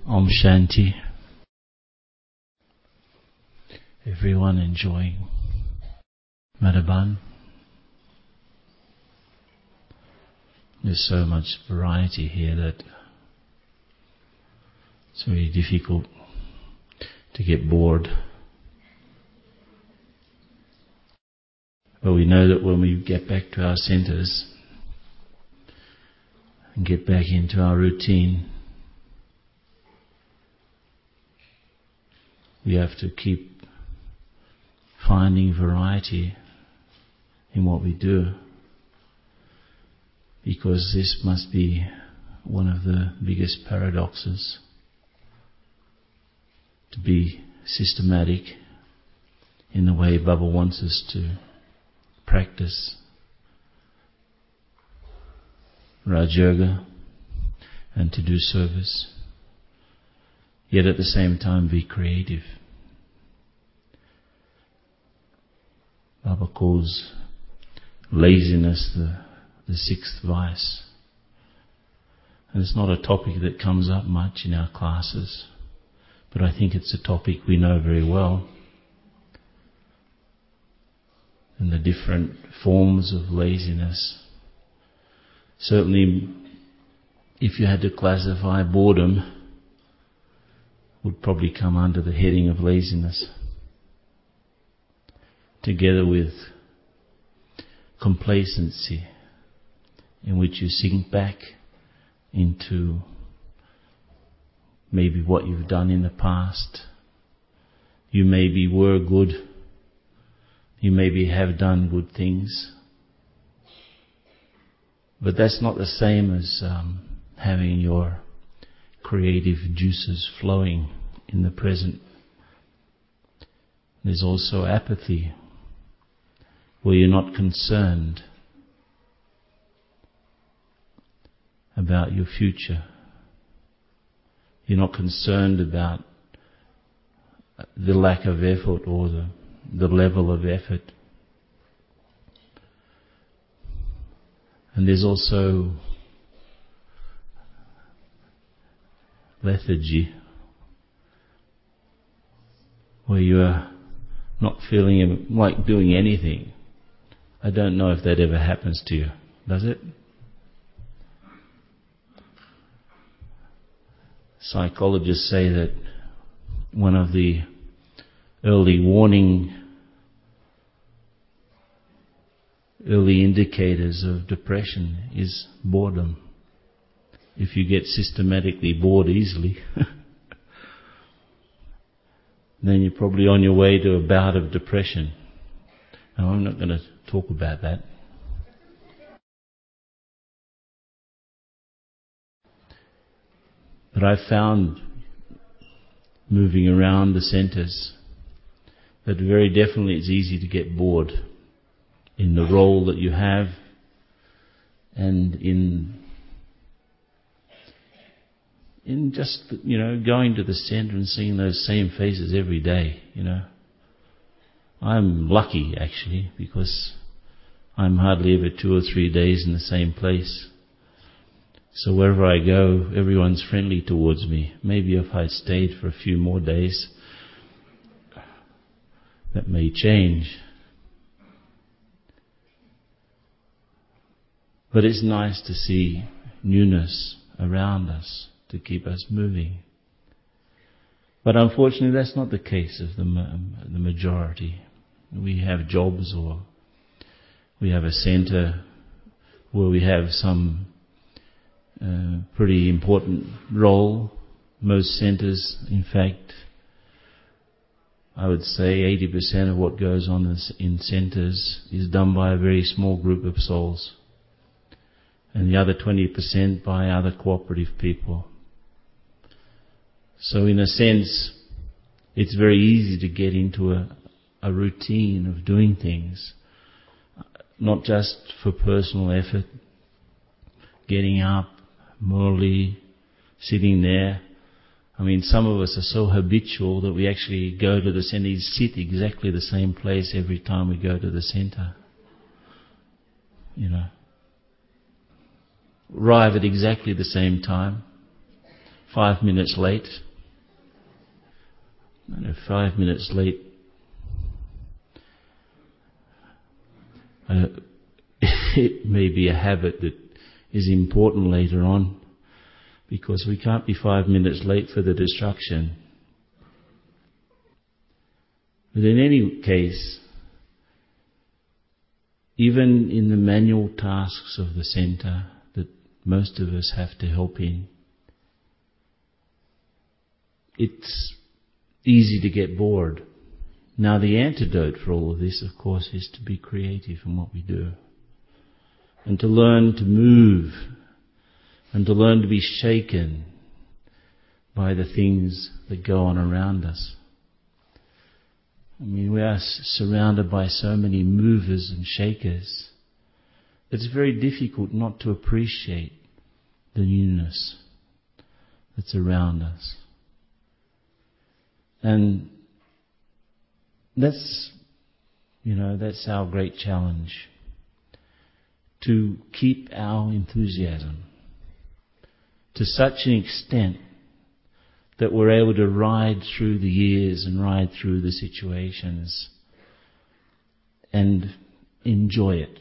Om Shanti. Everyone enjoying Madhaban? There's so much variety here that it's very difficult to get bored. But we know that when we get back to our centres and get back into our routine, we have to keep finding variety in what we do, because this must be one of the biggest paradoxes, to be systematic in the way Baba wants us to practice Raj Yoga and to do service, yet at the same time be creative. Baba calls laziness the sixth vice. And it's not a topic that comes up much in our classes, but I think it's a topic we know very well. And the different forms of laziness. Certainly, if you had to classify boredom, would probably come under the heading of laziness, together with complacency, in which you sink back into maybe what you've done in the past. You maybe were good, you maybe have done good things, but that's not the same as having your creative juices flowing in the present. There's also apathy, where you're not concerned about your future. You're not concerned about the lack of effort or the level of effort. And there's also lethargy, where you are not feeling like doing anything. I don't know if that ever happens to you, does it? Psychologists say that one of the early indicators of depression is boredom. If you get systematically bored easily, then you're probably on your way to a bout of depression. Now, I'm not going to talk about that. But I've found, moving around the centres, that very definitely it's easy to get bored in the role that you have and in just, going to the centre and seeing those same faces every day, I'm lucky, actually, because I'm hardly ever 2 or 3 days in the same place. So wherever I go, everyone's friendly towards me. Maybe if I stayed for a few more days, that may change. But it's nice to see newness around us to keep us moving. But unfortunately, that's not the case of the majority. We have jobs, or we have a centre where we have some pretty important role. Most centres, in fact, I would say 80% of what goes on in centres is done by a very small group of souls, and the other 20% by other cooperative people. So in a sense, it's very easy to get into a routine of doing things, not just for personal effort, getting up, morally, sitting there. I mean, some of us are so habitual that we actually go to the centre, sit exactly the same place every time we go to the centre. Arrive at exactly the same time, 5 minutes late. 5 minutes late. It may be a habit that is important later on, because we can't be 5 minutes late for the destruction. But in any case, even in the manual tasks of the centre that most of us have to help in, it's easy to get bored. Now, the antidote for all of this, of course, is to be creative in what we do, and to learn to move, and to learn to be shaken by the things that go on around us. I mean, we are surrounded by so many movers and shakers that it's very difficult not to appreciate the newness that's around us. And that's our great challenge, to keep our enthusiasm to such an extent that we're able to ride through the years and ride through the situations and enjoy it.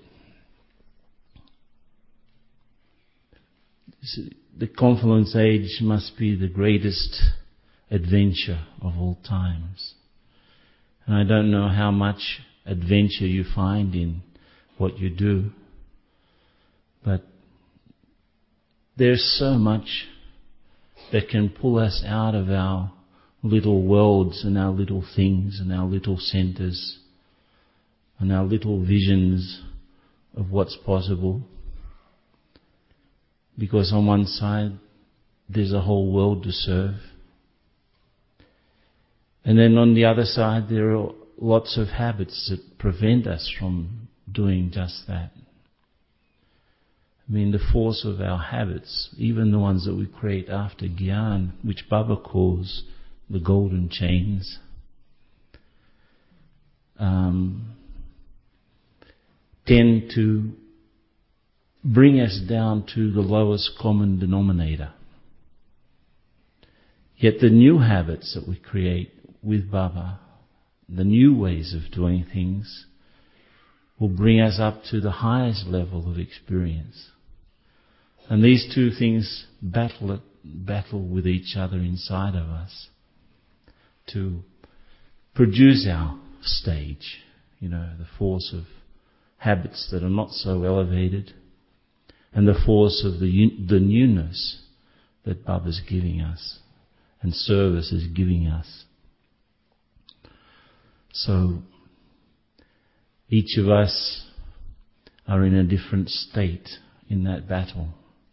The Confluence Age must be the greatest adventure of all times. And I don't know how much adventure you find in what you do, but there's so much that can pull us out of our little worlds and our little things and our little centres and our little visions of what's possible. Because on one side there's a whole world to serve, and then on the other side there are lots of habits that prevent us from doing just that. I mean, the force of our habits, even the ones that we create after Gyan, which Baba calls the golden chains, tend to bring us down to the lowest common denominator. Yet the new habits that we create with Baba, the new ways of doing things, will bring us up to the highest level of experience. And these two things battle with each other inside of us to produce our stage, the force of habits that are not so elevated, and the force of the newness that Baba's giving us and service is giving us. So each of us are in a different state in that battle,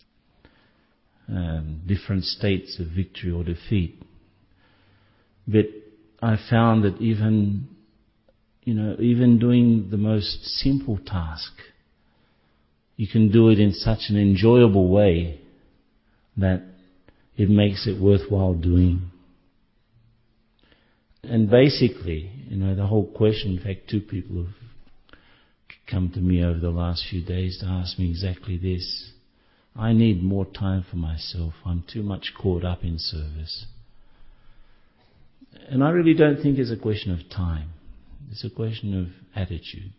different states of victory or defeat. But I found that even doing the most simple task, you can do it in such an enjoyable way that it makes it worthwhile doing. And basically, the whole question, in fact, 2 people have come to me over the last few days to ask me exactly this. I need more time for myself. I'm too much caught up in service. And I really don't think it's a question of time. It's a question of attitude.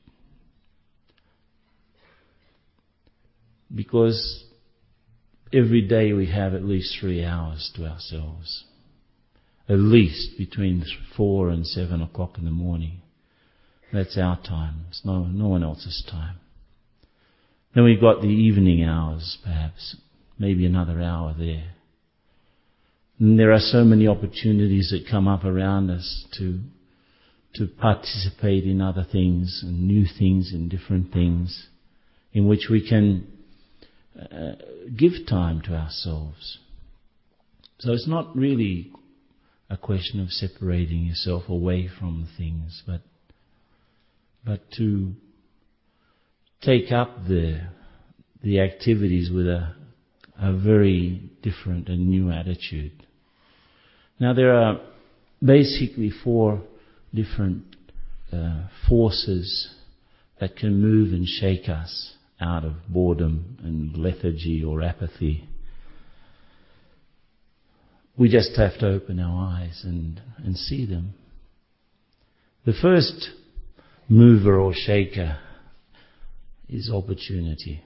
Because every day we have at least 3 hours to ourselves. At least between 4 and 7 o'clock in the morning. That's our time. It's no one else's time. Then we've got the evening hours, perhaps. Maybe another hour there. And there are so many opportunities that come up around us to participate in other things and new things and different things in which we can give time to ourselves. So it's not really a question of separating yourself away from things, but to take up the activities with a very different and new attitude. Now there are basically 4 different forces that can move and shake us out of boredom and lethargy or apathy. We just have to open our eyes and see them. The first mover or shaker is opportunity.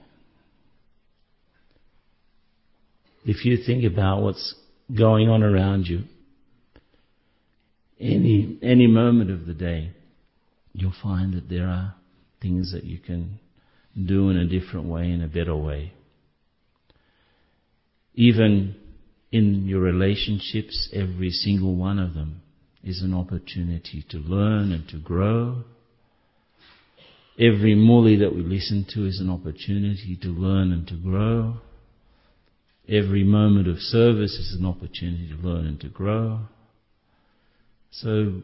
If you think about what's going on around you, any moment of the day, you'll find that there are things that you can do in a different way, in a better way. Even in your relationships, every single one of them is an opportunity to learn and to grow. Every muli that we listen to is an opportunity to learn and to grow. Every moment of service is an opportunity to learn and to grow. So,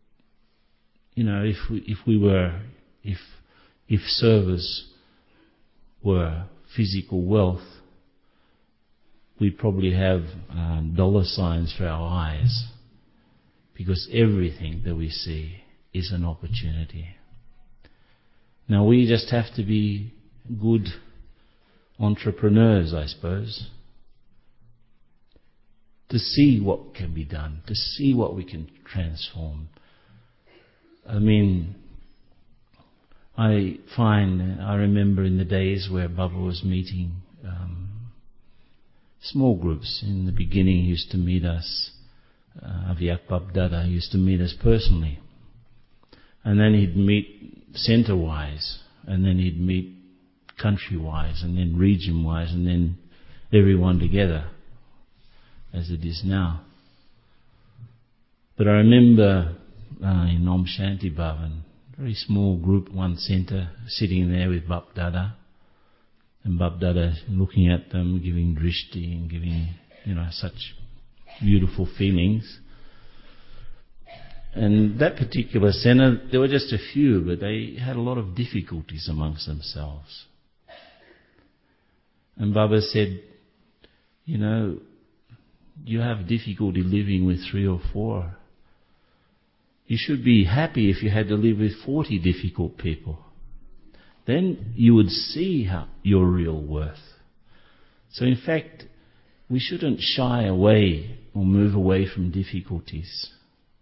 if service were physical wealth, we'd probably have dollar signs for our eyes, because everything that we see is an opportunity. Now we just have to be good entrepreneurs, I suppose, to see what can be done, to see what we can transform. I remember in the days where Baba was meeting small groups. In the beginning he used to meet us, Avyak Bab Dada used to meet us personally. And then he'd meet centre-wise, and then he'd meet country-wise, and then region-wise, and then everyone together, as it is now. But I remember in Om Shanti Bhavan, very small group, one centre, sitting there with Bab Dada, and Bab Dada looking at them, giving drishti and giving, such beautiful feelings. And that particular centre, there were just a few, but they had a lot of difficulties amongst themselves. And Baba said, you have difficulty living with 3 or 4. You should be happy if you had to live with 40 difficult people. Then you would see your real worth. So in fact, we shouldn't shy away or move away from difficulties.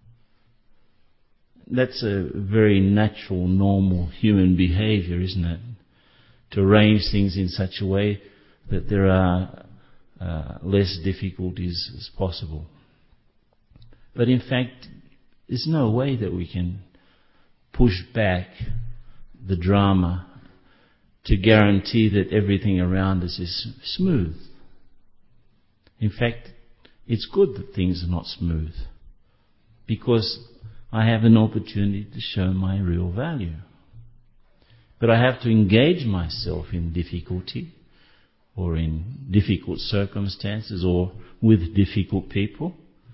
That's a very natural, normal human behaviour, isn't it? To arrange things in such a way that there are less difficulties as possible. But in fact, there's no way that we can push back the drama to guarantee that everything around us is smooth. In fact, it's good that things are not smooth, because I have an opportunity to show my real value. But I have to engage myself in difficulty, or in difficult circumstances, or with difficult people.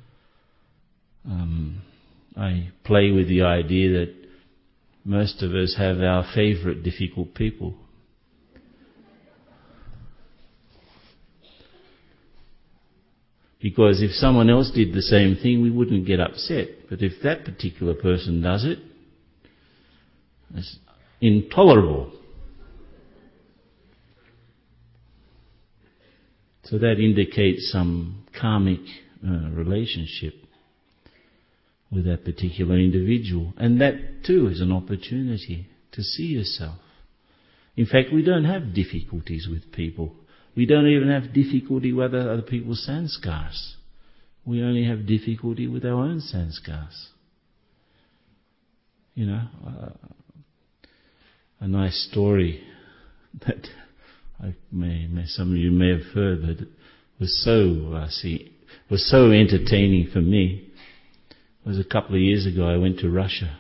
I play with the idea that most of us have our favourite difficult people. Because if someone else did the same thing, we wouldn't get upset. But if that particular person does it, it's intolerable. So that indicates some karmic relationship with that particular individual. And that too is an opportunity to see yourself. In fact, we don't have difficulties with people. We don't even have difficulty with other people's sanskars. We only have difficulty with our own sanskars. A nice story that some of you may have heard, but it was so entertaining for me. It was a couple of years ago. I went to Russia.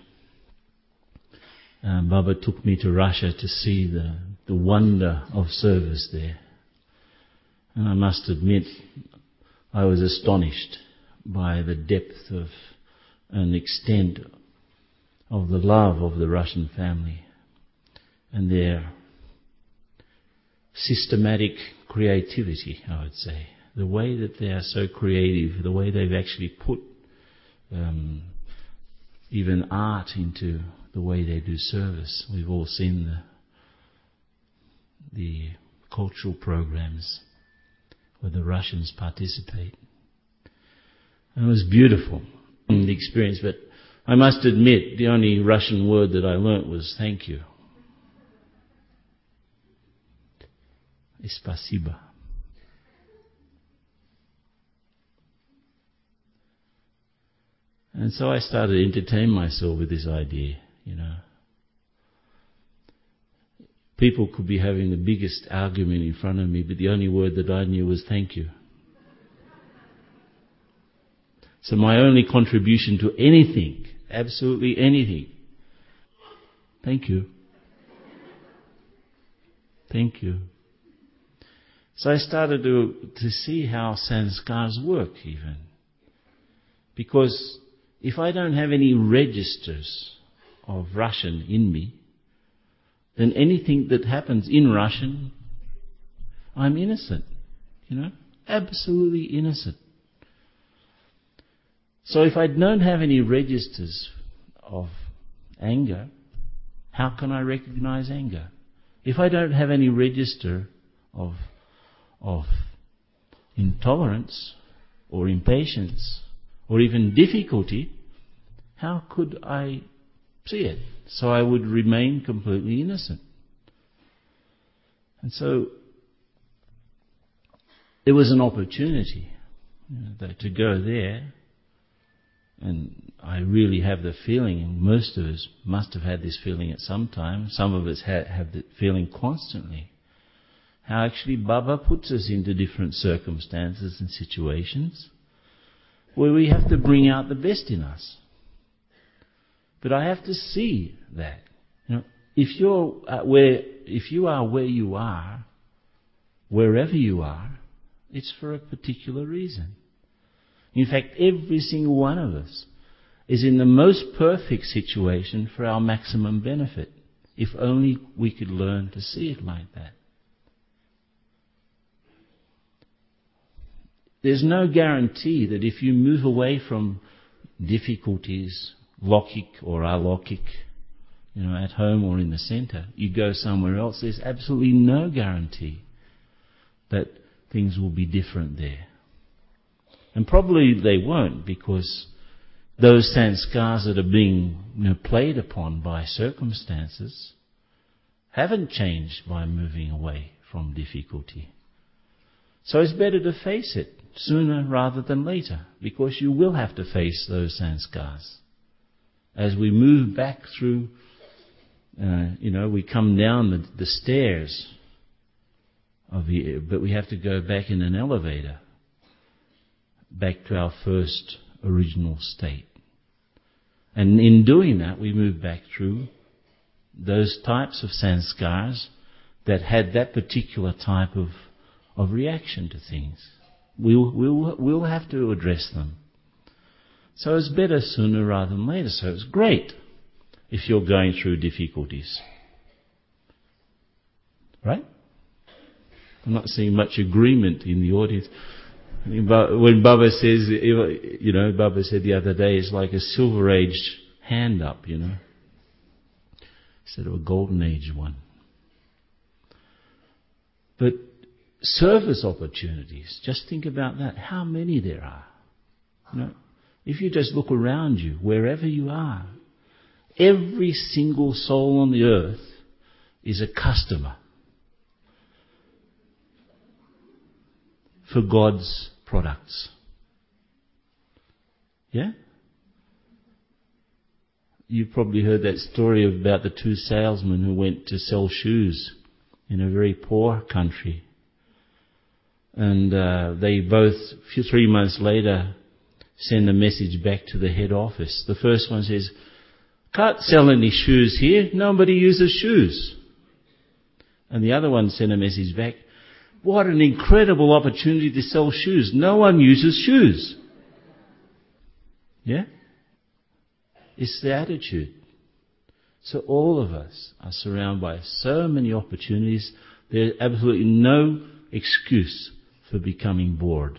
Baba took me to Russia to see the wonder of service there. And I must admit, I was astonished by the depth of and extent of the love of the Russian family and their systematic creativity, I would say. The way that they are so creative, the way they've actually put even art into the way they do service. We've all seen the cultural programs where the Russians participate. And it was beautiful, the experience. But I must admit, the only Russian word that I learnt was thank you. Spasibo. And so I started to entertain myself with this idea, People could be having the biggest argument in front of me, but the only word that I knew was thank you. So my only contribution to anything, absolutely anything, thank you. Thank you. So I started to see how sanskars work even. Because if I don't have any registers of Russian in me, then anything that happens in Russian, I'm innocent, absolutely innocent. So if I don't have any registers of anger, how can I recognize anger? If I don't have any register of intolerance or impatience or even difficulty, how could I see it? So I would remain completely innocent. And so there was an opportunity to go there, and I really have the feeling, and most of us must have had this feeling at some time, some of us have the feeling constantly, how actually Baba puts us into different circumstances and situations where we have to bring out the best in us. But I have to see that. If you are where you are, wherever you are, it's for a particular reason. In fact, every single one of us is in the most perfect situation for our maximum benefit, if only we could learn to see it like that. There's no guarantee that if you move away from difficulties, Lokik or alokik, at home or in the center, you go somewhere else, there's absolutely no guarantee that things will be different there. And probably they won't, because those sanskars that are being played upon by circumstances haven't changed by moving away from difficulty. So it's better to face it sooner rather than later, because you will have to face those sanskars. As we move back through, we come down the stairs but we have to go back in an elevator, back to our first original state. And in doing that, we move back through those types of sanskars that had that particular type of reaction to things. We'll have to address them. So it's better sooner rather than later. So it's great if you're going through difficulties. Right? I'm not seeing much agreement in the audience. When Baba says, Baba said the other day, it's like a Silver Age hand up, instead of a Golden Age one. But service opportunities, just think about that. How many there are. If you just look around you, wherever you are, every single soul on the earth is a customer for God's products. Yeah? You probably heard that story about the two salesmen who went to sell shoes in a very poor country. And they both, 3 months later, send a message back to the head office. The first one says, "Can't sell any shoes here. Nobody uses shoes." And the other one sent a message back, "What an incredible opportunity to sell shoes. No one uses shoes." Yeah? It's the attitude. So all of us are surrounded by so many opportunities. There's absolutely no excuse for becoming bored.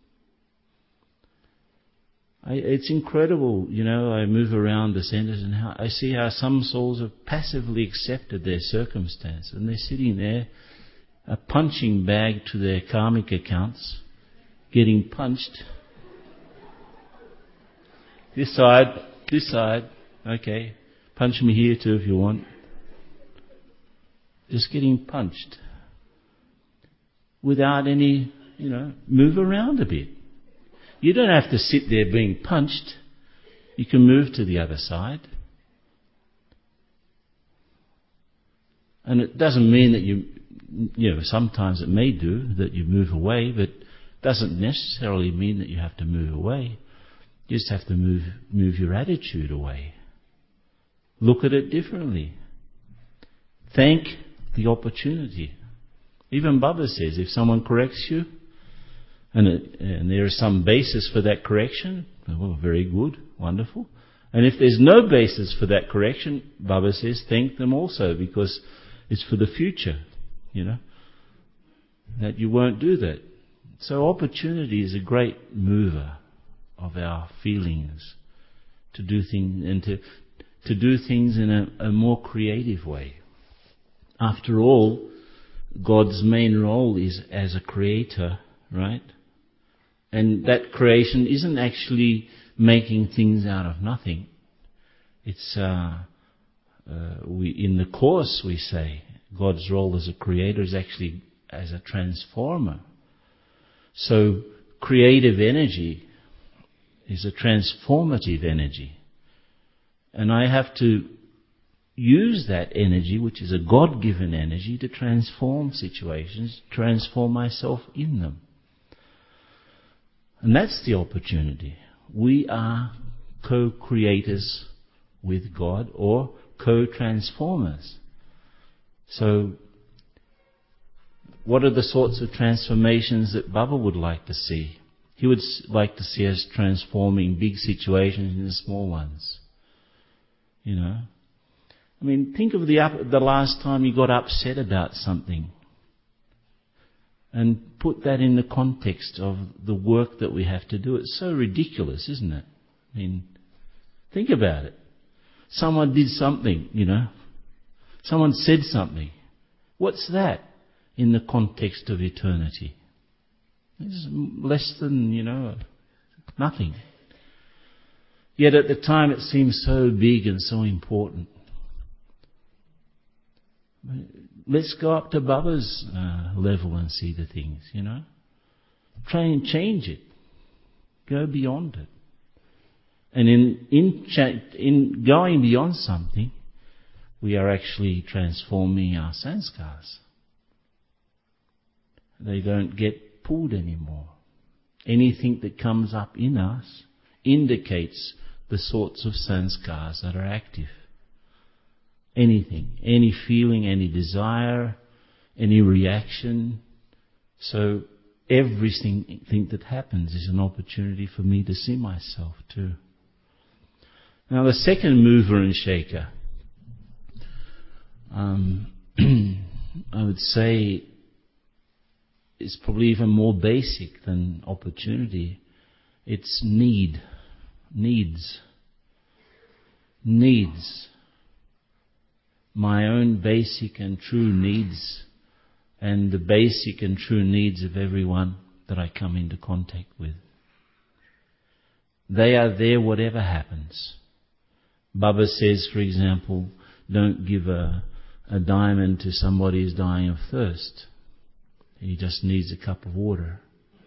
It's incredible, I move around the centers and I see how some souls have passively accepted their circumstance, and they're sitting there, a punching bag to their karmic accounts, getting punched This side, this side. Okay. Punch me here too if you want. Just getting punched. Without any, move around a bit. You don't have to sit there being punched. You can move to the other side. And it doesn't mean that sometimes it may do that you move away, but it doesn't necessarily mean that you have to move away. You just have to move your attitude away. Look at it differently. Thank the opportunity. Even Baba says, if someone corrects you, and there is some basis for that correction, well, very good, wonderful. And if there's no basis for that correction, Baba says, thank them also, because it's for the future, that you won't do that. So opportunity is a great mover of our feelings to do things, and to do things in a more creative way. After all, God's main role is as a creator, right? And that creation isn't actually making things out of nothing. It's in the Course we say God's role as a creator is actually as a transformer. So creative energy is a transformative energy. And I have to use that energy, which is a God-given energy, to transform situations, transform myself in them. And that's the opportunity. We are co-creators with God, or co-transformers. So, what are the sorts of transformations that Baba would like to see? He would like to see us transforming big situations into small ones. Think of the last time you got upset about something. And put that in the context of the work that we have to do. It's so ridiculous, isn't it? Think about it. Someone did something, Someone said something. What's that in the context of eternity? It's less than, nothing. Yet at the time it seems so big and so important. Let's go up to Baba's level and see the things, Try and change it. Go beyond it. And in going beyond something, we are actually transforming our sanskars. They don't get pulled anymore. Anything that comes up in us indicates the sorts of sanskars that are active. Anything, any feeling, any desire, any reaction. So everything that happens is an opportunity for me to see myself too. Now the second mover and shaker, I would say, is probably even more basic than opportunity. It's needs. My own basic and true needs, and the basic and true needs of everyone that I come into contact with. They are there whatever happens. Baba says, for example, don't give a diamond to somebody who's dying of thirst. He just needs a cup of water.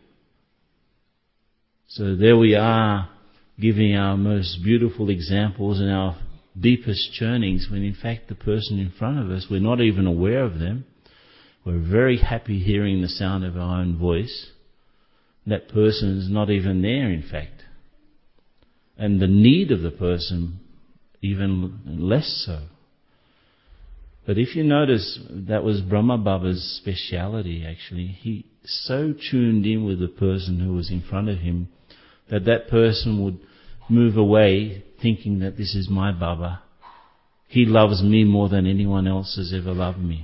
So there we are, giving our most beautiful examples and our deepest churnings, when in fact the person in front of us, we're not even aware of them. We're very happy hearing the sound of our own voice. That person is not even there, in fact. And the need of the person, even less so. But if you notice, that was Brahma Baba's speciality actually. He so tuned in with the person who was in front of him that that person would move away thinking that this is my Baba. He loves me more than anyone else has ever loved me.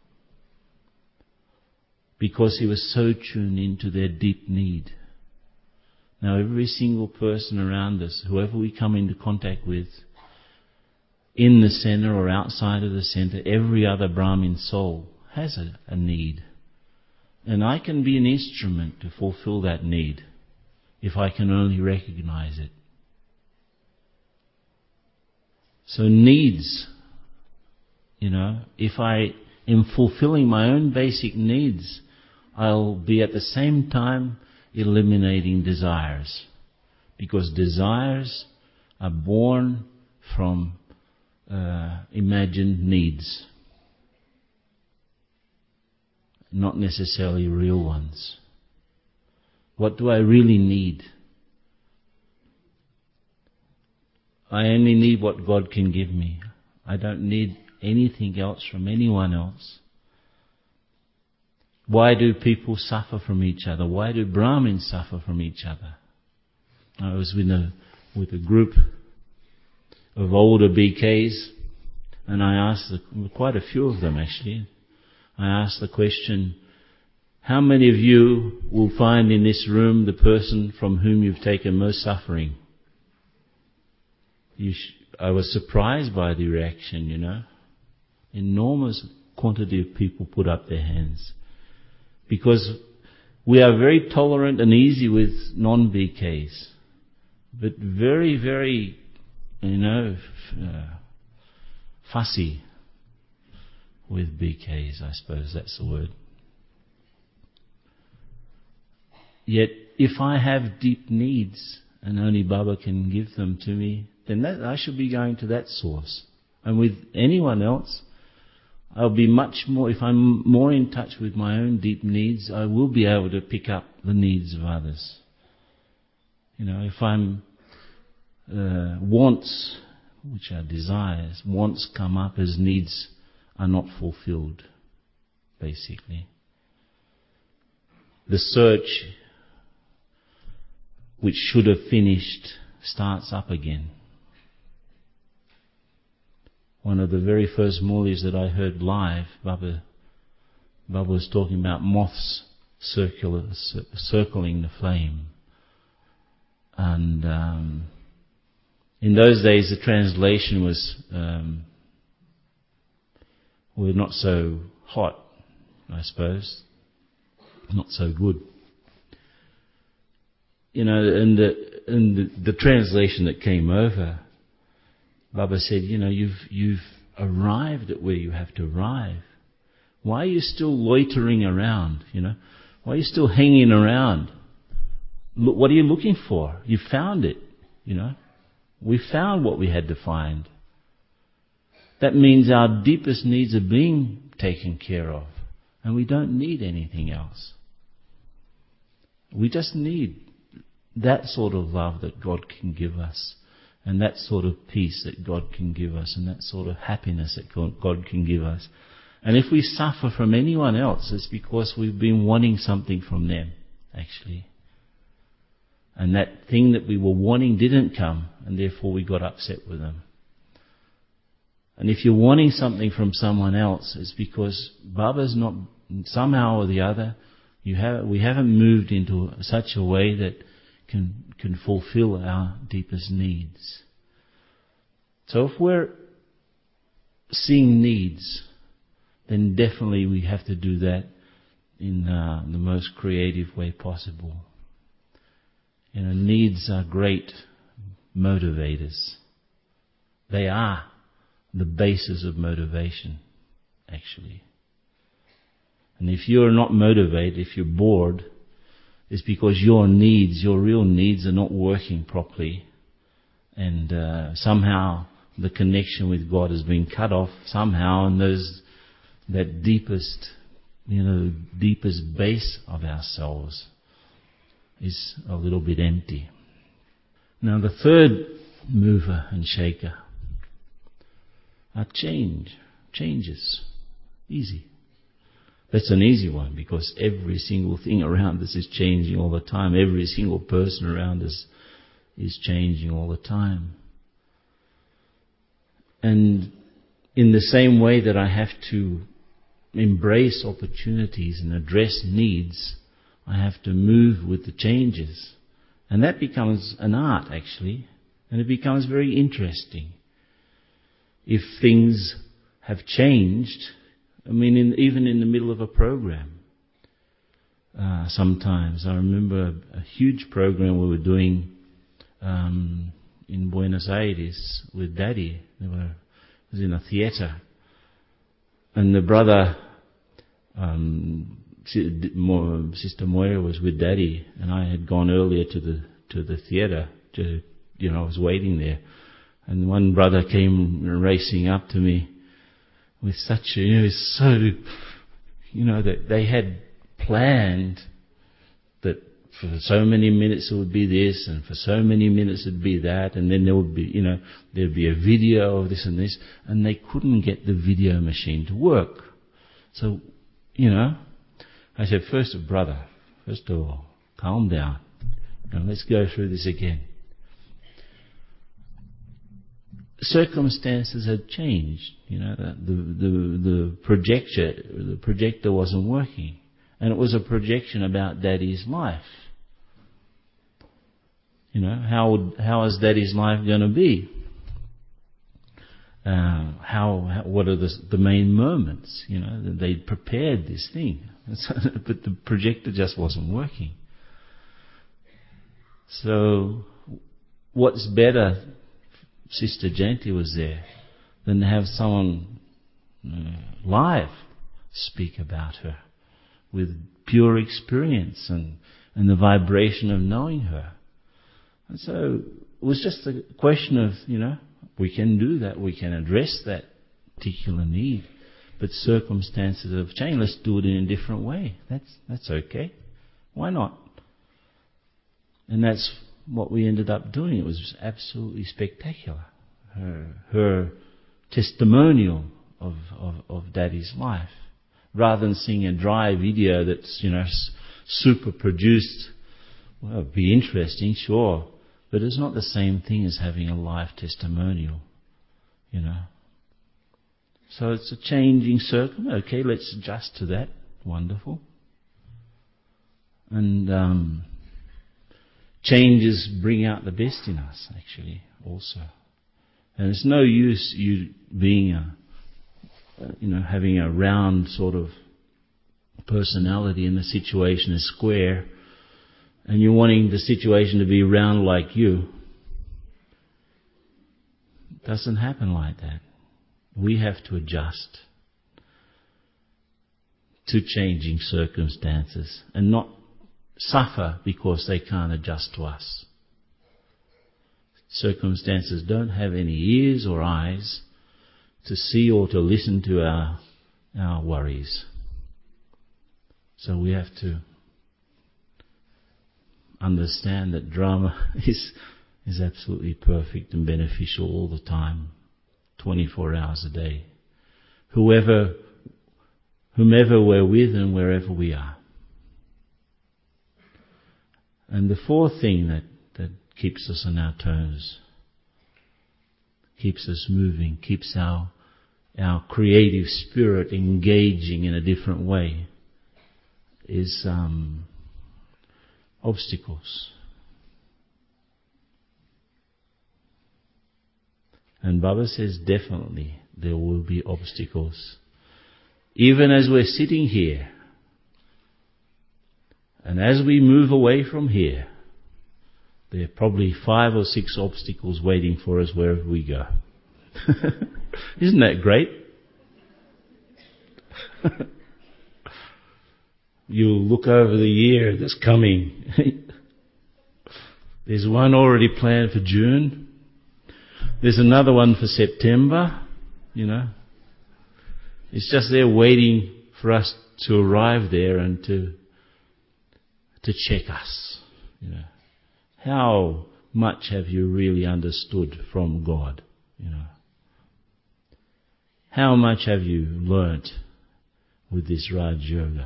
Because he was so tuned into their deep need. Now every single person around us, whoever we come into contact with, in the center or outside of the center, every other Brahmin soul has a need. And I can be an instrument to fulfill that need if I can only recognize it. So needs, if I am fulfilling my own basic needs, I'll be at the same time eliminating desires. Because desires are born from imagined needs, not necessarily real ones. What do I really need? I only need what God can give me. I don't need anything else from anyone else. Why do people suffer from each other? Why do Brahmins suffer from each other? I was with a group of older BKs, and I asked quite a few of them actually. I asked the question, how many of you will find in this room the person from whom you've taken most suffering? I was surprised by the reaction, Enormous quantity of people put up their hands. Because we are very tolerant and easy with non-BKs. But very, very, fussy with BKs, I suppose that's the word. Yet, if I have deep needs and only Baba can give them to me, then I should be going to that source. And with anyone else, I'll be much more, if I'm more in touch with my own deep needs, I will be able to pick up the needs of others. If I'm wants, which are desires, wants come up as needs are not fulfilled, basically. The search, which should have finished, starts up again. One of the very first Maulis that I heard live, Baba was talking about moths circling the flame. And in those days the translation was were not so hot, I suppose. Not so good. And the translation that came over, Baba said, you've arrived at where you have to arrive. Why are you still loitering around? Why are you still hanging around? Look, what are you looking for? You found it. We found what we had to find. That means our deepest needs are being taken care of, and we don't need anything else. We just need that sort of love that God can give us, and that sort of peace that God can give us, and that sort of happiness that God can give us. And if we suffer from anyone else, it's because we've been wanting something from them, actually. And that thing that we were wanting didn't come, and therefore we got upset with them. And if you're wanting something from someone else, it's because Baba's not, somehow or the other, we haven't moved into such a way that can fulfill our deepest needs. So if we're seeing needs, then definitely we have to do that in the most creative way possible. Needs are great motivators. They are the basis of motivation, actually. And if you're not motivated, if you're bored, it's because your real needs are not working properly, and somehow the connection with God has been cut off somehow, and that deepest base of ourselves is a little bit empty. Now the third mover and shaker are changes. Easy. That's an easy one because every single thing around us is changing all the time. Every single person around us is changing all the time. And in the same way that I have to embrace opportunities and address needs, I have to move with the changes. And that becomes an art, actually. And it becomes very interesting. If things have changed, even in the middle of a program, sometimes. I remember a huge program we were doing in Buenos Aires with Daddy. It was in a theatre. And the brother, Sister Moira was with Daddy, and I had gone earlier to the theatre. I was waiting there. And one brother came racing up to me with such that they had planned that for so many minutes it would be this, and for so many minutes it'd be that, and then there would be, there'd be a video of this and this, and they couldn't get the video machine to work. So, I said, first of all, calm down. Let's go through this again. Circumstances had changed. The projector wasn't working, and it was a projection about Daddy's life. How is Daddy's life going to be? What are the main moments? They'd prepared this thing, but the projector just wasn't working. So, what's better? Sister Jayanti was there, than to have someone live speak about her with pure experience and the vibration of knowing her. And so it was just a question of, we can do that, we can address that particular need, but circumstances have changed. Let's do it in a different way. That's okay. Why not? And that's what we ended up doing. It was absolutely spectacular. Her testimonial of Daddy's life. Rather than seeing a dry video that's, super produced, well, it'd be interesting, sure, but it's not the same thing as having a live testimonial, So it's a changing circle. Okay, let's adjust to that. Wonderful. And changes bring out the best in us, actually, also. And it's no use you being having a round sort of personality and the situation is square, and you're wanting the situation to be round like you. It doesn't happen like that. We have to adjust to changing circumstances and not suffer because they can't adjust to us. Circumstances don't have any ears or eyes to see or to listen to our worries. So we have to understand that drama is absolutely perfect and beneficial all the time, 24 hours a day. Whomever we're with and wherever we are. And the fourth thing that keeps us on our toes, keeps us moving, keeps our creative spirit engaging in a different way, is obstacles. And Baba says definitely there will be obstacles. Even as we're sitting here, and as we move away from here, there are probably 5 or 6 obstacles waiting for us wherever we go. Isn't that great? You'll look over the year that's coming. There's one already planned for June. There's another one for September, It's just there waiting for us to arrive there and to check us, How much have you really understood from God, How much have you learnt with this Raj Yoga?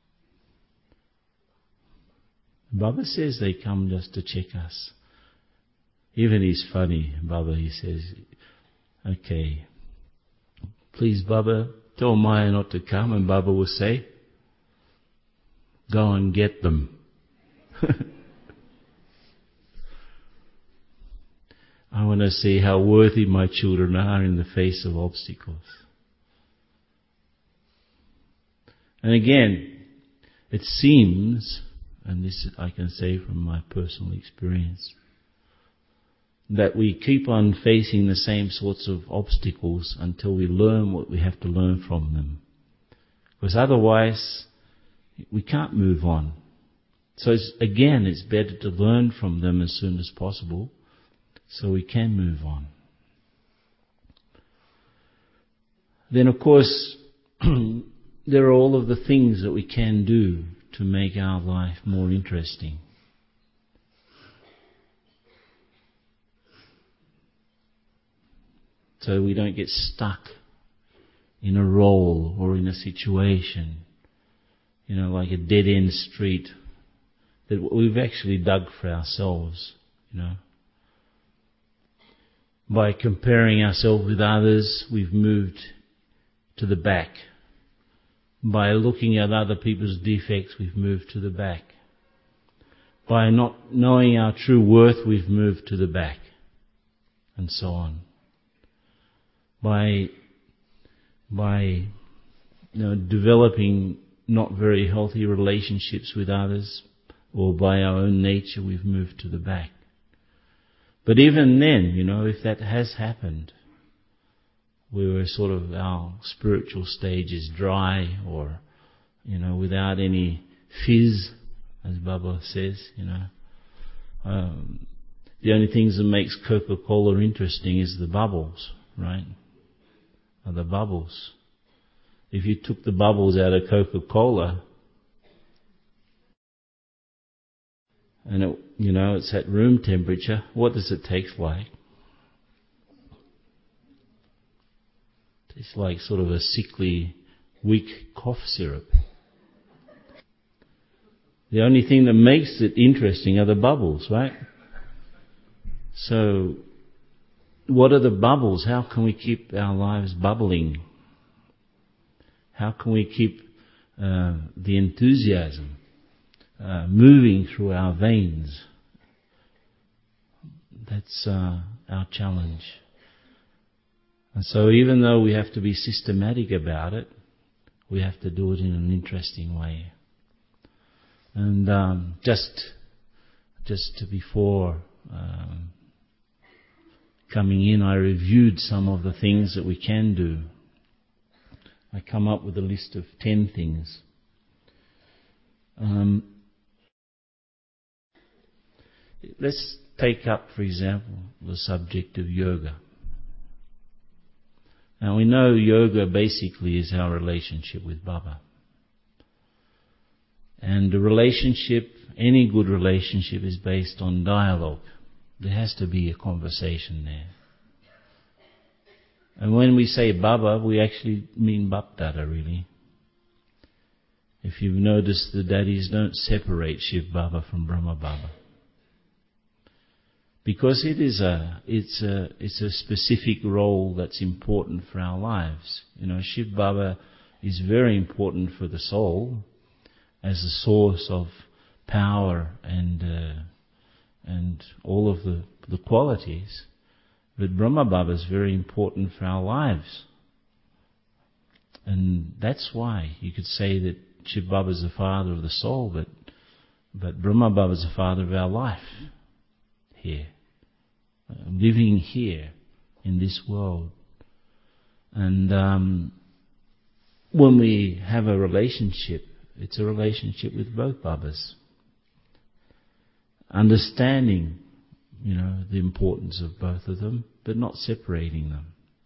Baba says they come just to check us. Even he's funny, Baba, he says, okay, please Baba, tell Maya not to come, and Baba will say, go and get them. I want to see how worthy my children are in the face of obstacles. And again, it seems, and this I can say from my personal experience, that we keep on facing the same sorts of obstacles until we learn what we have to learn from them. Because otherwise, we can't move on. So it's better to learn from them as soon as possible so we can move on. Then of course, there are all of the things that we can do to make our life more interesting. So we don't get stuck in a role or in a situation, like a dead-end street that we've actually dug for ourselves, By comparing ourselves with others, we've moved to the back. By looking at other people's defects, we've moved to the back. By not knowing our true worth, we've moved to the back. And so on. By developing not very healthy relationships with others, or by our own nature, we've moved to the back. But even then, if that has happened, where our spiritual stage is dry, or, without any fizz, as Baba says, the only things that makes Coca-Cola interesting is the bubbles, right? Are the bubbles. If you took the bubbles out of Coca-Cola, and it's at room temperature, what does it taste like? It tastes like sort of a sickly, weak cough syrup. The only thing that makes it interesting are the bubbles, right? So, what are the bubbles? How can we keep our lives bubbling? How can we keep the enthusiasm moving through our veins? That's our challenge. And so even though we have to be systematic about it, we have to do it in an interesting way. And just before coming in, I reviewed some of the things that we can do. I come up with a list of 10 things. Let's take up, for example, the subject of yoga. Now we know yoga basically is our relationship with Baba. And the relationship, any good relationship, is based on dialogue. There has to be a conversation there. And when we say Baba, we actually mean Bapdada, really. If you've noticed, the daddies don't separate Shiv Baba from Brahma Baba. Because it's a specific role that's important for our lives. Shiv Baba is very important for the soul as a source of power and all of the qualities. But Brahma Baba is very important for our lives. And that's why you could say that Shiv Baba is the father of the soul, but Brahma Baba is the father of our life here. Living here in this world. And when we have a relationship, it's a relationship with both Babas. Understanding, the importance of both of them, but not separating them.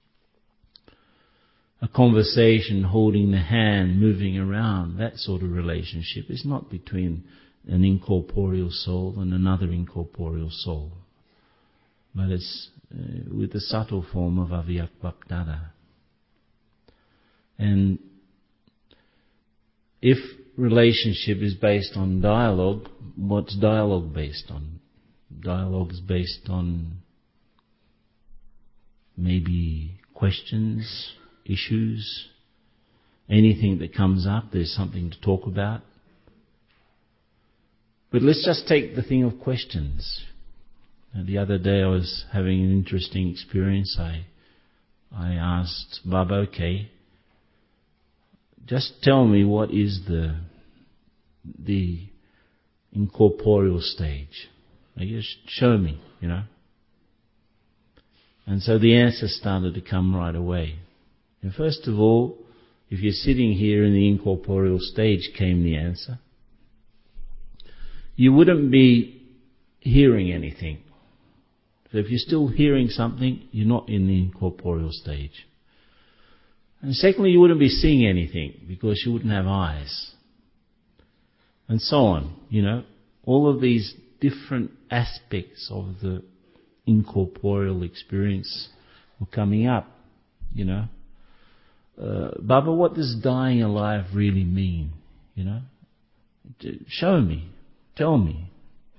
A conversation, holding the hand, moving around, that sort of relationship is not between an incorporeal soul and another incorporeal soul. But it's with the subtle form of Avyak Bapdada. And if relationship is based on dialogue, what's dialogue based on? Dialogue is based on maybe questions, issues, anything that comes up, there's something to talk about. But let's just take the thing of questions. The other day I was having an interesting experience. I asked Baba, okay, just tell me what is the incorporeal stage. Just show me, And so the answer started to come right away. And first of all, if you're sitting here in the incorporeal stage, came the answer. You wouldn't be hearing anything. So if you're still hearing something, you're not in the incorporeal stage. And secondly, you wouldn't be seeing anything because you wouldn't have eyes. And so on, all of these different aspects of the incorporeal experience were coming up, Baba, what does dying alive really mean? Show me, tell me.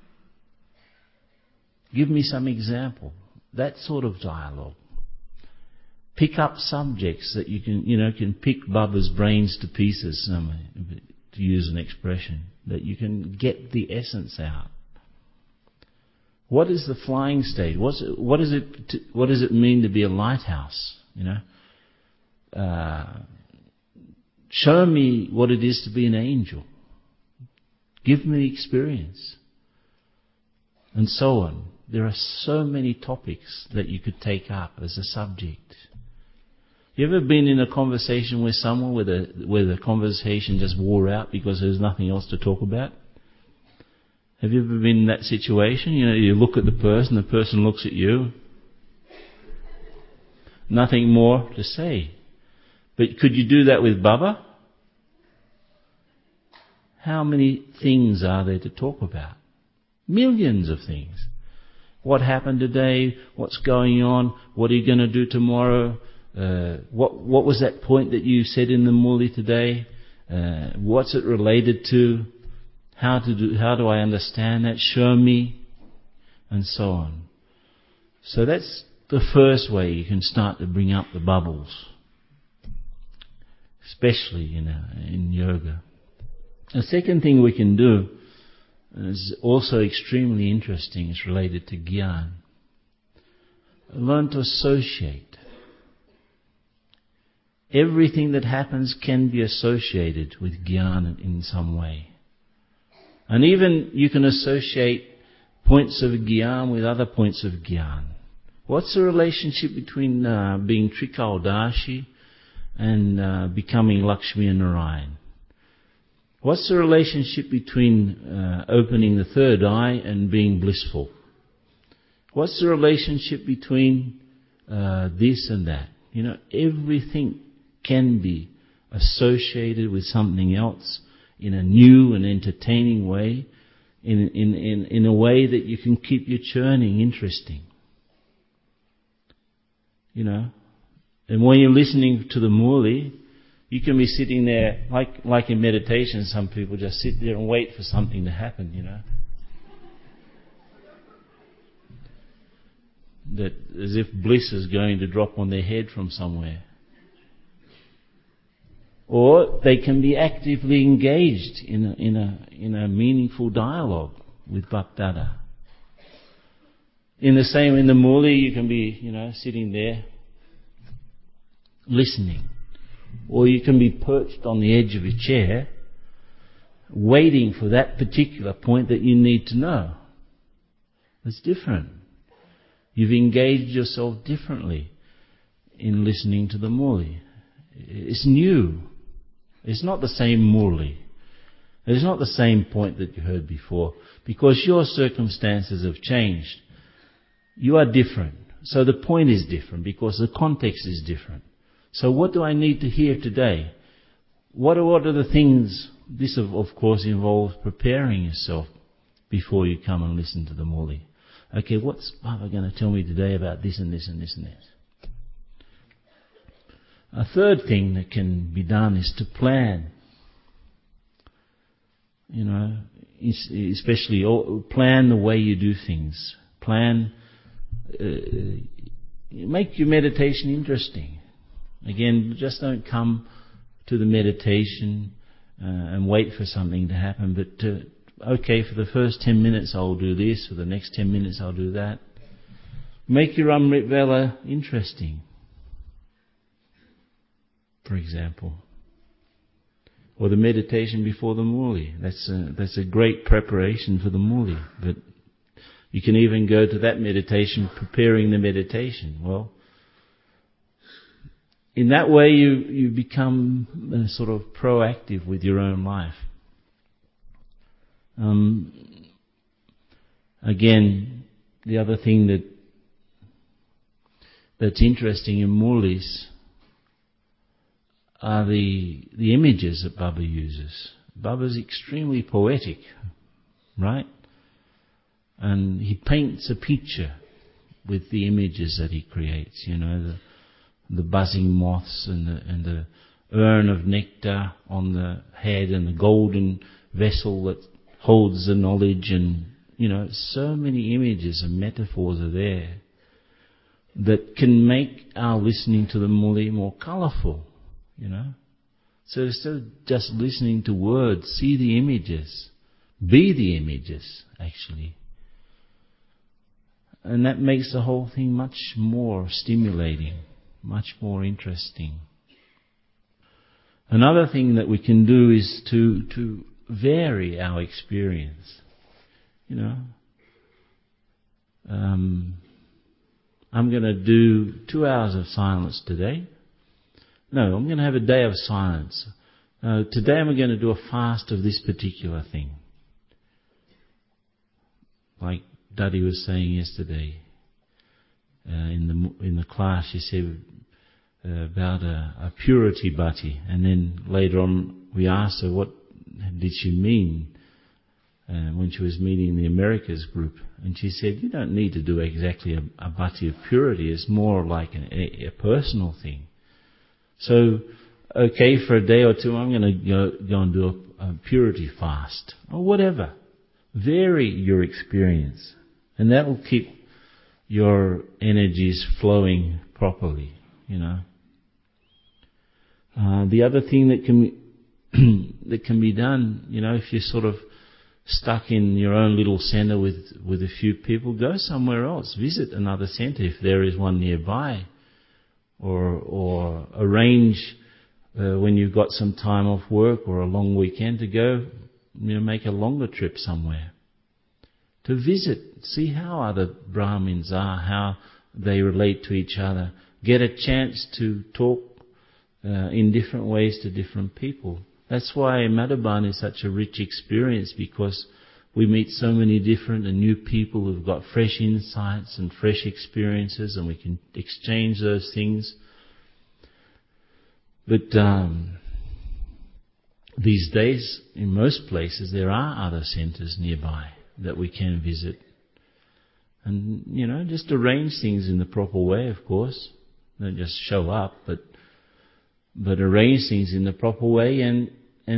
Give me some example. That sort of dialogue. Pick up subjects that you can pick Baba's brains to pieces, to use an expression, that you can get the essence out. What is the flying stage? What does it mean to be a lighthouse? Show me what it is to be an angel. Give me the experience. And so on. There are so many topics that you could take up as a subject. You ever been in a conversation with someone where the conversation just wore out because there's nothing else to talk about? Have you ever been in that situation? You look at the person looks at you. Nothing more to say. But could you do that with Baba? How many things are there to talk about? Millions of things. What happened today? What's going on? What are you going to do tomorrow? What was that point that you said in the Muli today? What's it related to? How do I understand that? Show me. And so on. So that's the first way you can start to bring up the bubbles. Especially, in yoga. The second thing we can do is also extremely interesting. It's related to Gyan. Learn to associate. Everything that happens can be associated with Gyan in some way. And even you can associate points of Gyan with other points of Gyan. What's the relationship between being Trikaudashi and becoming Lakshmi and Narayan? What's the relationship between opening the third eye and being blissful? What's the relationship between this and that? Everything can be associated with something else in a new and entertaining way, in a way that you can keep your churning interesting. And when you're listening to the Muli, you can be sitting there, like in meditation, some people just sit there and wait for something to happen, That as if bliss is going to drop on their head from somewhere. Or they can be actively engaged in a meaningful dialogue with Bapdada. In the Muli, you can be, sitting there, listening. Or you can be perched on the edge of a chair, waiting for that particular point that you need to know. It's different. You've engaged yourself differently in listening to the Muli. It's new. It's not the same Muli. It's not the same point that you heard before, because your circumstances have changed. You are different. So the point is different because the context is different. So what do I need to hear today? What are the things? This of course involves preparing yourself before you come and listen to the Muli. Okay, what's Baba going to tell me today about this and this and this and this? A third thing that can be done is to plan. Especially plan the way you do things. Plan, make your meditation interesting. Again, just don't come to the meditation and wait for something to happen, but okay, for the first 10 minutes I'll do this, for the next 10 minutes I'll do that. Make your Amrit Vela interesting, for example. Or the meditation before the Muli. That's a great preparation for the Muli. But You can even go to that meditation preparing the meditation. Well, in that way you become sort of proactive with your own life. Again, the other thing that's interesting in Murlis are the images that Baba uses. Baba's extremely poetic, right? And he paints a picture with the images that he creates. You know, the buzzing moths and the urn of nectar on the head and the golden vessel that holds the knowledge, and you know, so many images and metaphors are there that can make our listening to the Murli more colourful, you know. So instead of just listening to words, see the images, be the images, actually. And that makes the whole thing much more stimulating, much more interesting. Another thing that we can do is to vary our experience. You know, I'm going to do 2 hours of silence today. No, I'm going to have a day of silence. Today I'm going to do a fast of this particular thing. Like Daddy was saying yesterday in the class, she said about a purity bhati, and then later on we asked her what did she mean when she was meeting the Americas group, and she said, you don't need to do exactly a bhati of purity. It's more like a personal thing. So, okay, for a day or two, I'm going to go and do a purity fast or whatever. Vary your experience, and that will keep your energies flowing properly. You know. The other thing that can be done, you know, if you're sort of stuck in your own little centre with a few people, go somewhere else. Visit another centre if there is one nearby, or arrange when you've got some time off work or a long weekend to go, you know, make a longer trip somewhere to visit, see how other Brahmins are, how they relate to each other, get a chance to talk in different ways to different people. That's why Madhaban is such a rich experience, because we meet so many different and new people who've got fresh insights and fresh experiences, and we can exchange those things. But these days, in most places, there are other centres nearby that we can visit. And, you know, just arrange things in the proper way, of course. Don't just show up, but arrange things in the proper way, and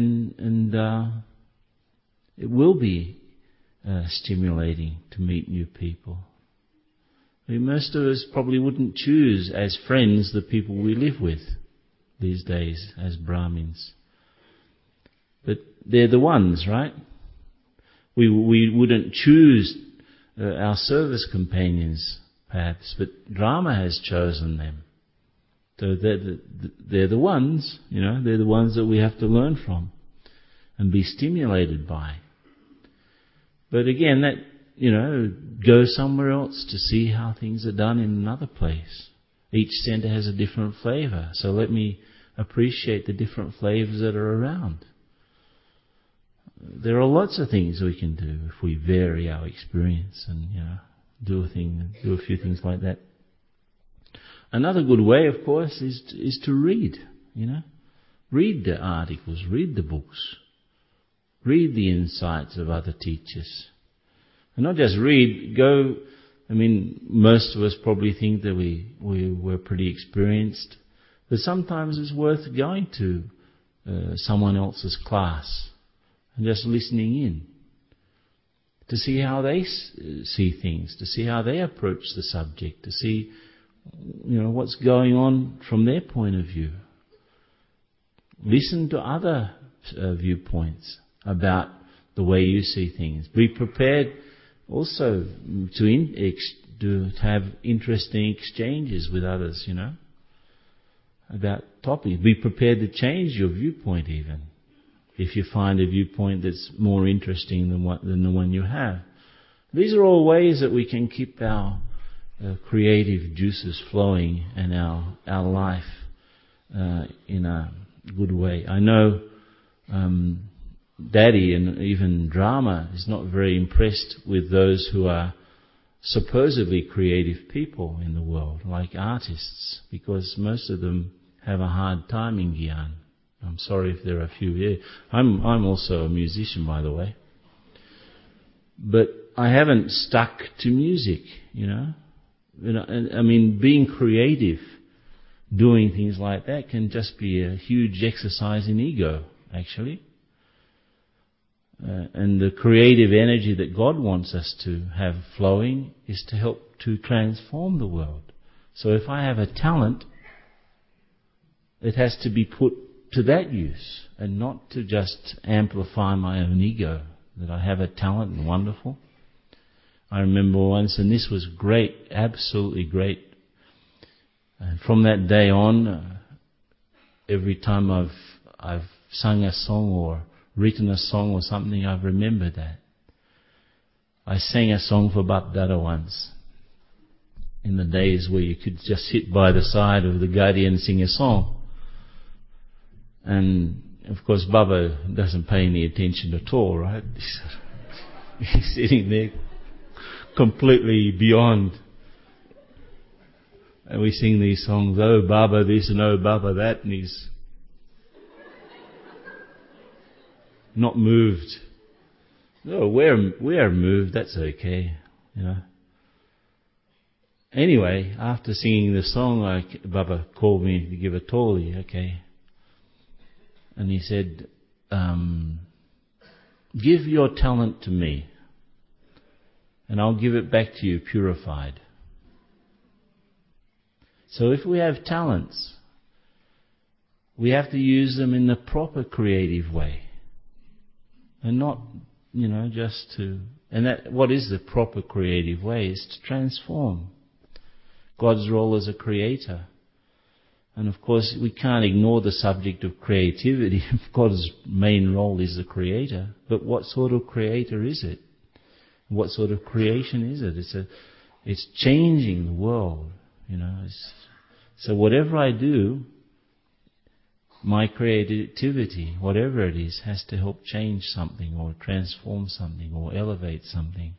it will be stimulating to meet new people. I mean, most of us probably wouldn't choose as friends the people we live with these days as Brahmins. But they're the ones, right? We wouldn't choose our service companions, perhaps, but Rama has chosen them. So they're the ones, you know, they're the ones that we have to learn from and be stimulated by. But again, that, you know, go somewhere else to see how things are done in another place. Each centre has a different flavour, so let me appreciate the different flavours that are around. There are lots of things we can do if we vary our experience and, you know, do a few things like that. Another good way, of course, is to read, you know. Read the articles, read the books, read the insights of other teachers. And not just read, go, I mean, most of us probably think that we're pretty experienced, but sometimes it's worth going to someone else's class and just listening in to see how they see things, to see how they approach the subject, to see, you know, what's going on from their point of view. Listen to other viewpoints about the way you see things. Be prepared also to have interesting exchanges with others, you know, about topics. Be prepared to change your viewpoint even, if you find a viewpoint that's more interesting than the one you have. These are all ways that we can keep our creative juices flowing and our life in a good way. I know Daddy and even Drama is not very impressed with those who are supposedly creative people in the world, like artists, because most of them have a hard time in Gyan. I'm sorry if there are a few here. I'm also a musician, by the way. But I haven't stuck to music, you know. I mean, being creative, doing things like that can just be a huge exercise in ego, actually. And the creative energy that God wants us to have flowing is to help to transform the world. So if I have a talent, it has to be put to that use and not to just amplify my own ego, that I have a talent and wonderful. I remember once, and this was great, absolutely great. And from that day on, every time I've sung a song or written a song or something, I've remembered that. I sang a song for Bap Dada once, in the days where you could just sit by the side of the Gadi and sing a song. And of course Baba doesn't pay any attention at all, right? He's sitting there completely beyond. And we sing these songs, oh Baba this and oh Baba that, and he's not moved. Oh, we're moved, that's okay, you know. Anyway, after singing the song, Baba called me to give a toli, okay. And he said, give your talent to me, and I'll give it back to you purified. So if we have talents, we have to use them in the proper creative way. And not, you know, just to... And that, what is the proper creative way? Is to transform. God's role as a creator. And of course, we can't ignore the subject of creativity. God's main role is the creator. But what sort of creator is it? What sort of creation is it? It's changing the world, you know. So whatever I do, my creativity, whatever it is, has to help change something or transform something or elevate something.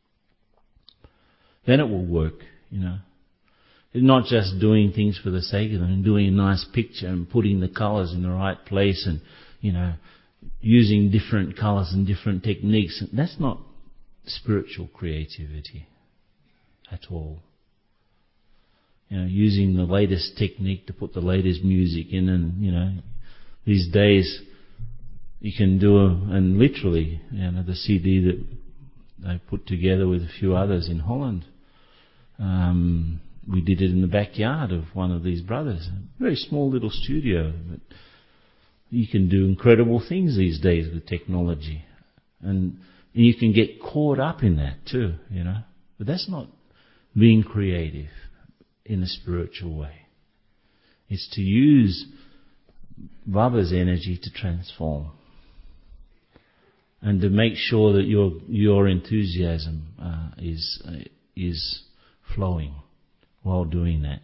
Then it will work, you know. It's not just doing things for the sake of them, doing a nice picture and putting the colours in the right place and, you know, using different colours and different techniques. That's not spiritual creativity at all. You know, using the latest technique to put the latest music in, and, you know, these days you can do and literally, you know, the CD that I put together with a few others in Holland, we did it in the backyard of one of these brothers. A very small little studio, but you can do incredible things these days with technology, and you can get caught up in that too, you know. But that's not being creative in a spiritual way. It's to use Baba's energy to transform and to make sure that your enthusiasm is flowing while doing that.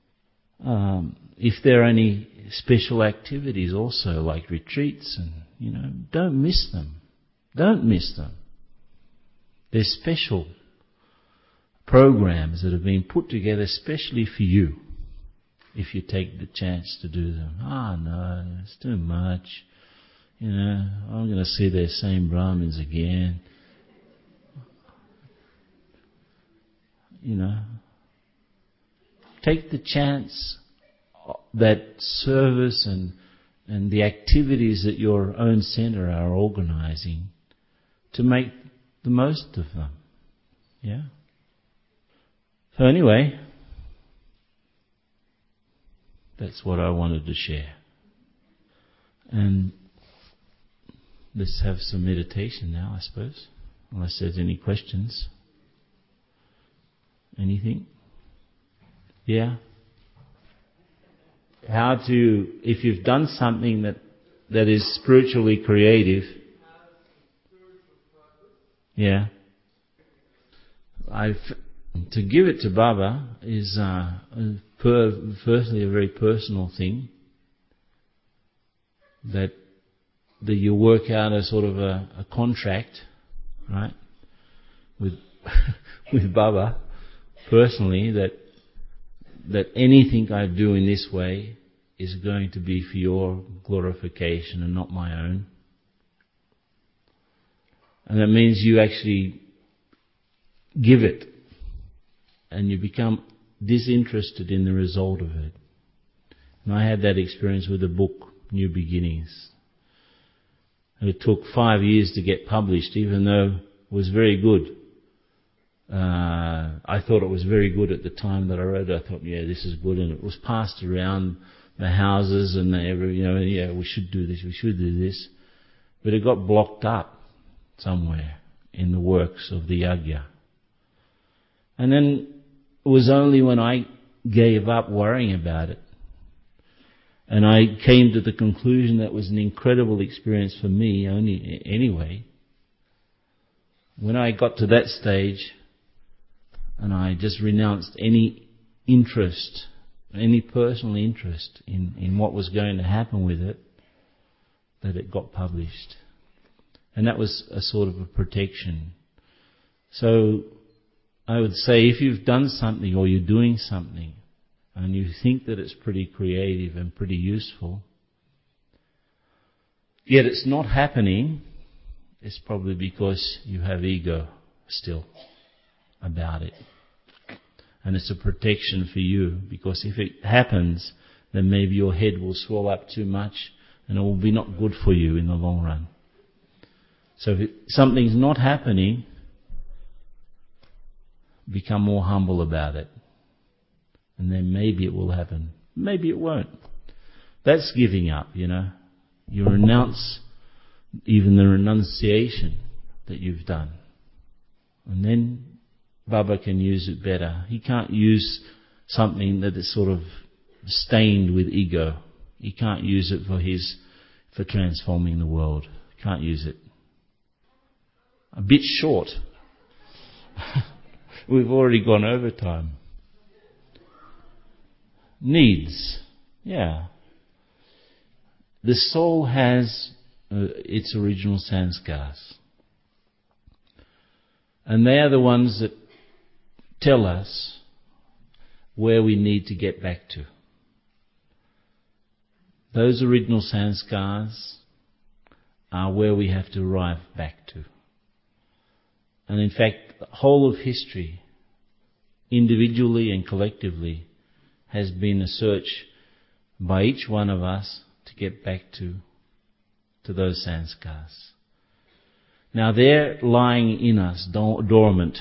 If there are any special activities also, like retreats, and, you know, don't miss them. Don't miss them. There's special programs that have been put together especially for you, if you take the chance to do them. No, it's too much. You know, I'm going to see their same Brahmins again. You know, take the chance that service and the activities that your own centre are organising to make the most of them. Yeah? So anyway, that's what I wanted to share. And let's have some meditation now, I suppose, unless there's any questions. Anything? Yeah? How to, if you've done something that is spiritually creative, yeah, to give it to Baba is firstly a very personal thing, that you work out a sort of a contract, right, with with Baba personally, that anything I do in this way is going to be for your glorification and not my own. And that means you actually give it, and you become disinterested in the result of it. And I had that experience with the book New Beginnings. It took 5 years to get published, even though it was very good. I thought it was very good at the time that I wrote it. I thought, yeah, this is good, and it was passed around the houses, and we should do this, we should do this. But it got blocked up somewhere in the works of the Yagya. And then it was only when I gave up worrying about it, and I came to the conclusion that was an incredible experience for me anyway. When I got to that stage, and I just renounced any interest, any personal interest in what was going to happen with it, that it got published. And that was a sort of a protection. So I would say, if you've done something or you're doing something and you think that it's pretty creative and pretty useful, yet it's not happening, it's probably because you have ego still about it. And it's a protection for you, because if it happens, then maybe your head will swell up too much and it will be not good for you in the long run. So if something's not happening, become more humble about it. And then maybe it will happen. Maybe it won't. That's giving up, You renounce even the renunciation that you've done. And then Baba can use it better. He can't use something that is sort of stained with ego. He can't use it for transforming the world. He can't use it. A bit short. We've already gone over time. Needs. Yeah. The soul has its original sanskars. And they are the ones that tell us where we need to get back to. Those original sanskars are where we have to arrive back to. And in fact, the whole of history, individually and collectively, has been a search by each one of us to get back to those sanskars. Now they're lying in us, dormant.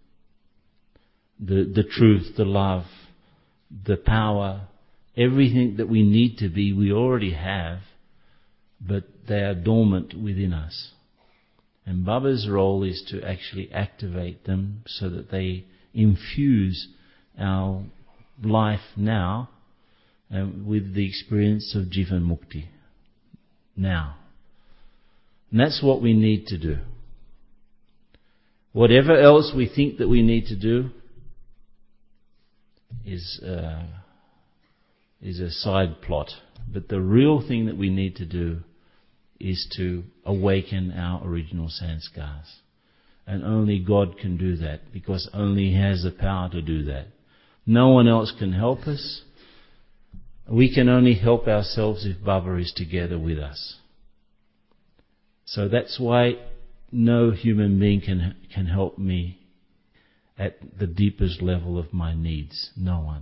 The truth, the love, the power, everything that we need to be, we already have, but they are dormant within us. And Baba's role is to actually activate them so that they infuse our life now with the experience of Jivan Mukti now. And that's what we need to do. Whatever else we think that we need to do is a side plot. But the real thing that we need to do is to awaken our original sanskars. And only God can do that, because only He has the power to do that. No one else can help us. We can only help ourselves if Baba is together with us. So that's why no human being can help me at the deepest level of my needs. No one.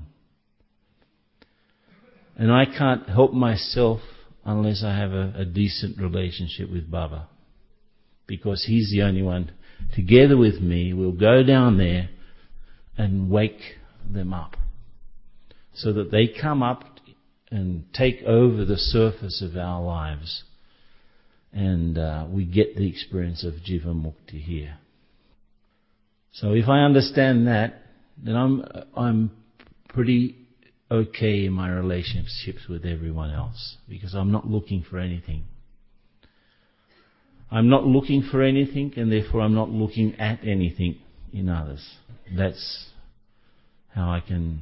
And I can't help myself unless I have a decent relationship with Baba. Because He's the only one, together with me, will go down there and wake them up. So that they come up and take over the surface of our lives. And we get the experience of Jivan Mukti here. So if I understand that, then I'm pretty okay in my relationships with everyone else, because I'm not looking for anything. I'm not looking for anything, and therefore I'm not looking at anything. in others. That's how I can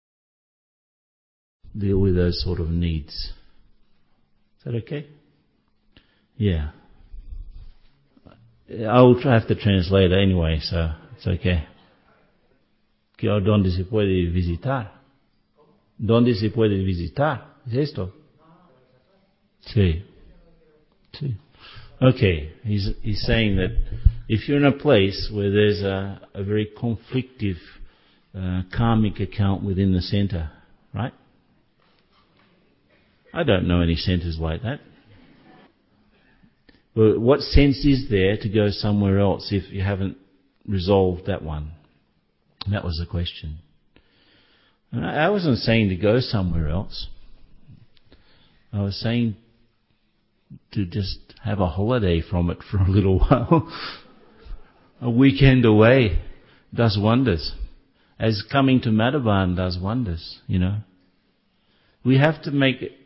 deal with those sort of needs. Is that okay? Yeah. I'll have to translate it anyway, so it's okay. ¿Dónde se puede visitar? ¿Dónde se puede visitar? ¿Es esto? Sí. Sí. Okay, he's saying that if you're in a place where there's a very conflictive karmic account within the center, right? I don't know any centers like that. But what sense is there to go somewhere else if you haven't resolved that one? That was the question. And I wasn't saying to go somewhere else. I was saying to just have a holiday from it for a little while. A weekend away does wonders. As coming to Madhavan does wonders, you know. We have to make it.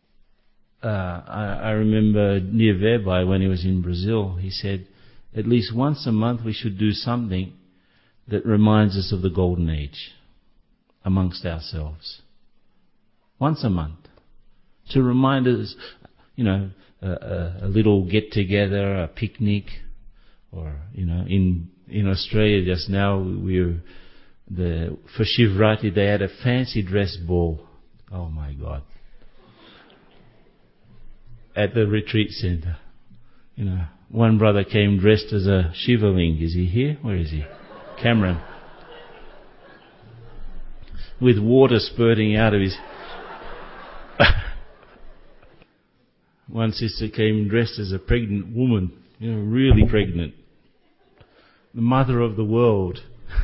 I remember near Verbai when he was in Brazil, he said, at least once a month we should do something that reminds us of the golden age amongst ourselves. Once a month. To remind us, you know, a little get-together, a picnic, or, you know, in Australia just now, for Shivrati they had a fancy dress ball. Oh my God. At the retreat center. You know, one brother came dressed as a Shivaling. Is he here? Where is he? Cameron. With water spurting out of his... One sister came dressed as a pregnant woman, you know, really pregnant. The mother of the world.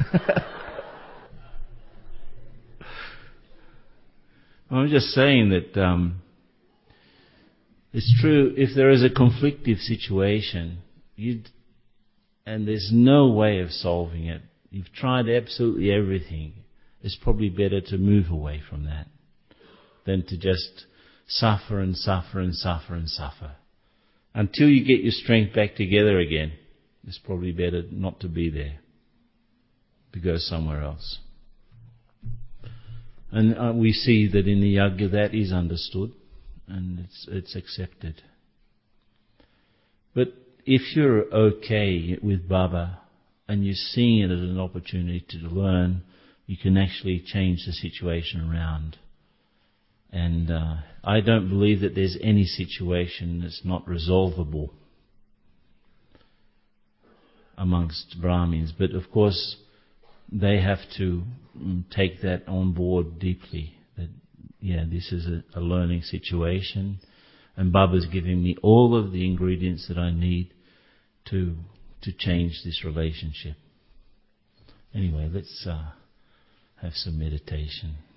I'm just saying that it's true, if there is a conflictive situation, and there's no way of solving it, you've tried absolutely everything, it's probably better to move away from that than to just suffer and suffer and suffer and suffer. Until you get your strength back together again, it's probably better not to be there, to go somewhere else. And we see that in the Yajna that is understood and it's accepted. But if you're okay with Baba and you're seeing it as an opportunity to learn, you can actually change the situation around. And I don't believe that there's any situation that's not resolvable amongst Brahmins. But of course, they have to take that on board deeply. That, yeah, this is a learning situation. And Baba's giving me all of the ingredients that I need to change this relationship. Anyway, let's have some meditation.